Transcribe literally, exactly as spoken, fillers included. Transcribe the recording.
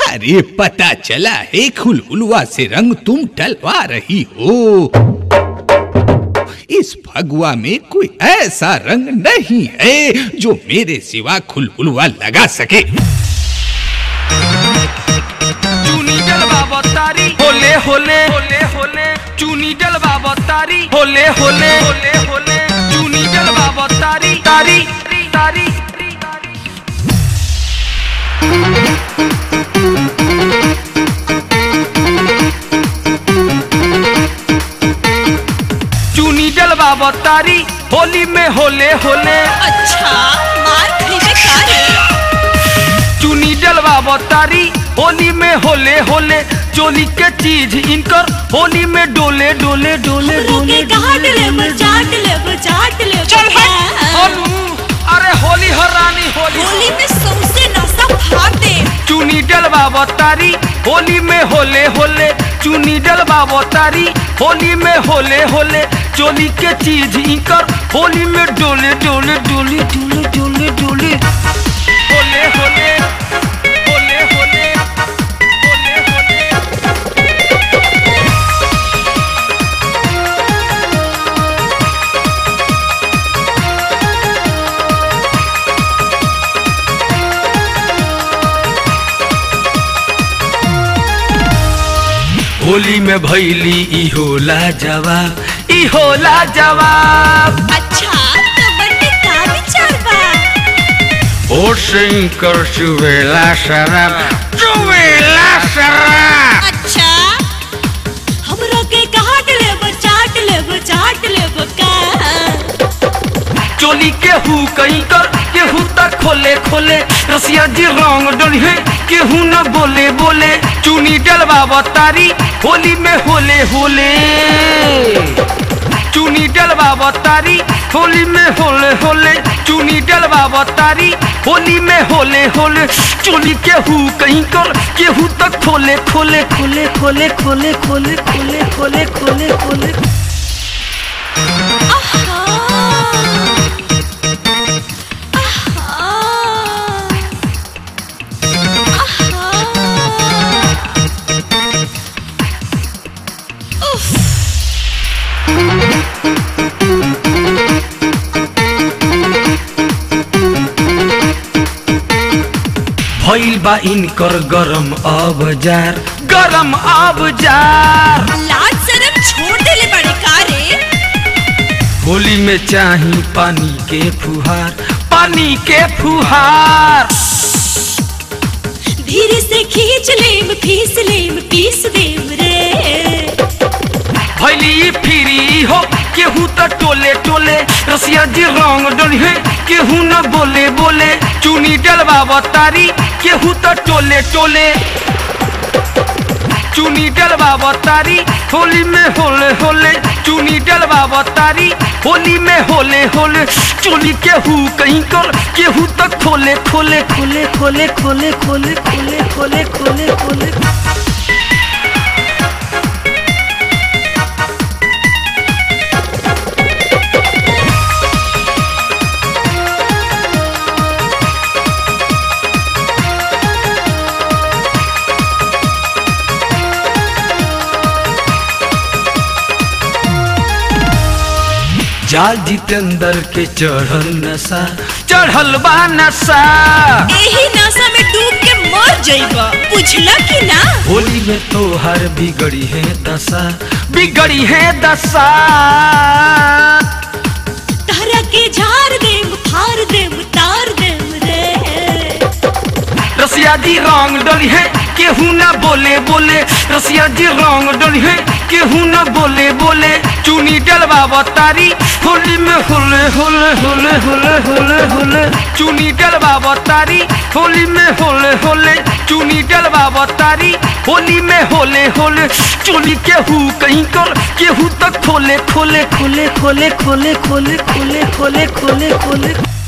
अरे पता चला है खुलहुलवा से रंग तुम टलवा रही हो। इस फगुआ में कोई ऐसा रंग नहीं है जो मेरे सिवा खुलहुलवा लगा सके। चुनी डलवा बतारी होले होले होले होले चुनी डलवा बतारी होले होले होले होले चुनी डलवा बतारी तारी तारी चुनी डलवा बतारी होली में होले होले। अच्छा मार खइबे का रे। चुनी डलवा बतारी होली में होले होले चोली के चीज इनकर होली में डोले डोले डोले डोले काट ले बचाट ले बचाट ले। चल होलू अरे होली हो रानी होली होली में सौंसे नशा फाड़ दे। चुनी डलवा बतारी होली में होले होले चुनी डलवा बतारी होली में होले होले चोली के चीज इनकर होली में डोले डोले डोले डोले डोले डोले होले होले होले होले होले होले। होली में भैली ई होला जवाब ई होला जवाब। अच्छा तो बड़े का विचार बा। ओ सिंकर चुवेला शराब चुवेला शराब। अच्छा हमरा के काट ले बचाट ले बचाट ले बका। चोली के हु कहीं कर केहू तक खोले खोले रसिया जी रंग डलिए केहू न बोले बोले चुनी डलवा बतारी होली में होले होले चुनी डलवा बतारी होली में होले होले चुनी डलवा बतारी होली में होले होले चोली केहू कहीं कर केहू तक खोले खोले खोले खोले खोले खोले खोले खोले खोले खोले। भइल बा इनकर गरम अबजार गरम अबजार। लाज शरम छोड़ देले बड़े का रे। होली में चाही पानी के फुहार पानी के फुहार। धीरे से खींच लेम फीस लेम पीस देम रे। भैली फिरी हो केहू तो टोले टोले रसिया जी रंग डलिए केहू न बोले बोले चुनी डलवा बतारी केहू तो टोले टोले चुनी डलवा बतारी होली में होले होले चुनी डलवा बतारी होली में होले होले चोली केहू कहीं कर केहू तक खोले खोले खोले खोले खोले खोले खोले खोले खोले खोले। जाल जितेंद्र के चढ़ल नशा चढ़ल बा नशा। एही नशा में डूब के मर जाइबा बुझला कि ना। होली में तो हर बिगड़ी है दशा बिगड़ी है दशा। तारा के झाड़ देम फाड़ देम तार देम रे। रसिया जी रंग डली है केहू न बोले बोले रसिया जी रंग डली है केहू न बोले बोले चुनी डलवा बतारी होली में होले होले होले होले होले होले चुनी डलवा बतारी होली में होले होले चुनी डलवा बतारी होली में होले होले चोली केहू कहीं कर केहू तक खोले खोले खोले खोले खोले खोले खोले खोले खोले खोले।